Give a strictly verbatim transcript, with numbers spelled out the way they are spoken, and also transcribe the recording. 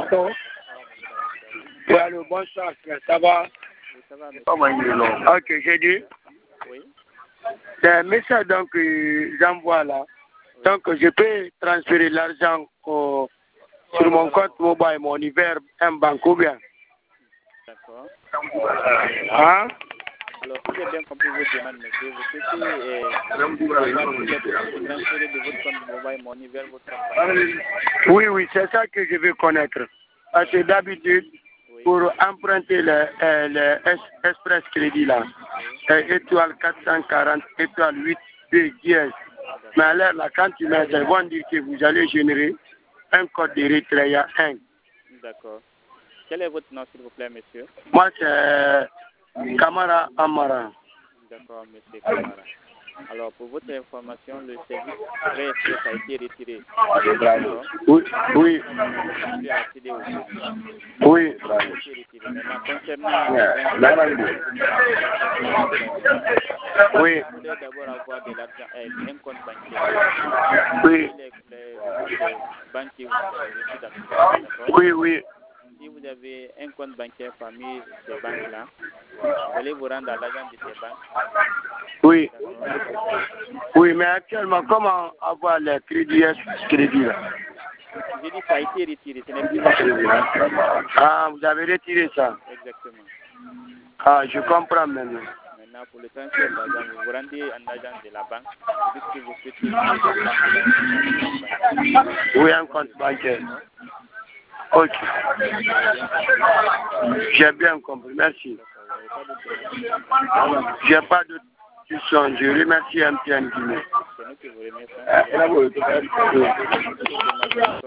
Allô? Oui, allô, bonsoir, frère, ça va? Oui, ça va, monsieur. Ok, j'ai dit. Oui. C'est un message donc que j'envoie là. Oui. Donc je peux transférer l'argent au, sur mon compte mobile, mon hiver, un banque ou bien. D'accord. Hein? Alors, si j'ai bien compris votre demande, monsieur, vous souhaitez euh, transférer de votre compte mobile money vers votre compte bancaire. Oui, oui, c'est ça que je veux connaître. Parce que d'habitude, oui, pour emprunter le, euh, le S, Express Crédit là, oui, euh, étoile quatre cent quarante, étoile huit, deux, dièse. Mais alors là, quand tu mets, ils vont dire que vous allez générer un code de retrait à un. D'accord. Quel est votre nom, s'il vous plaît, monsieur? Moi, c'est Kamara Amara. D'accord, monsieur Kamara. Alors, pour votre information, le service Prêt Express a été retiré. Oui, oui. Vous avez accédé au groupe. Oui. Ça a été retiré. Maintenant, concernant les banques, oui, vous devez d'abord avoir de l'argent, un compte bancaire. Oui. Les, les, les banques qui vous avez reçu d'habitude, d'accord? Oui, oui. Si vous avez un compte bancaire parmi ces banques-là, vous allez vous rendre à l'agent de ces banques. Oui. Oui, mais actuellement, comment avoir le crédit, crédit là? J'ai dit ça a été retiré, ce n'est plus possible. Ah, vous avez retiré ça? Exactement. Ah, je comprends maintenant. Maintenant, pour le transfert d'argent, vous vous rendez en agent de la banque. Vous dites que vous souhaitez que l'argent soit inséré à votre compte bancaire. Oui, un compte bancaire. Ok. J'ai bien compris, merci. J'ai pas de question. Je remercie M T N Guinée. C'est nous qui vous remercions.